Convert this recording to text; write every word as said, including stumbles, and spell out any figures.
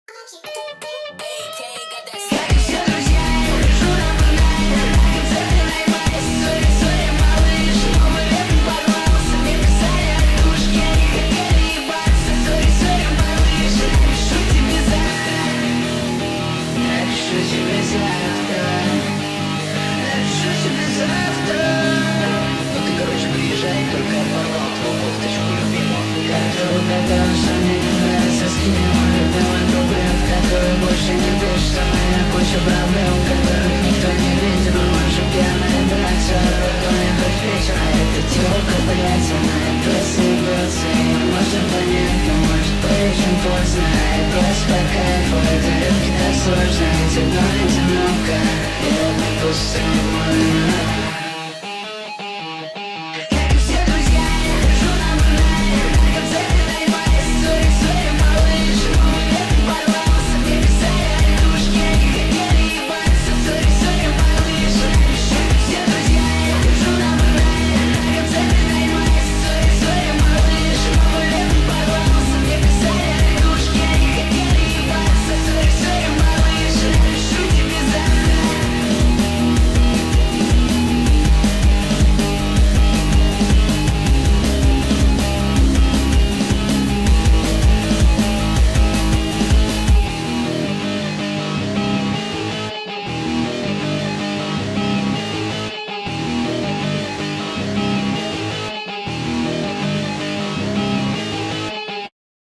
Больше не дышь, со мной куча проблем, которых никто не видел. Мы можем пьяные драться, руками хоть вечер. А эта тёлка, блядь, она и просто ебётся. Её можно понять, но может быть очень поздно. И просто по кайфу, это редко так сложно. Ведь одно одиноко, и это пустым, можно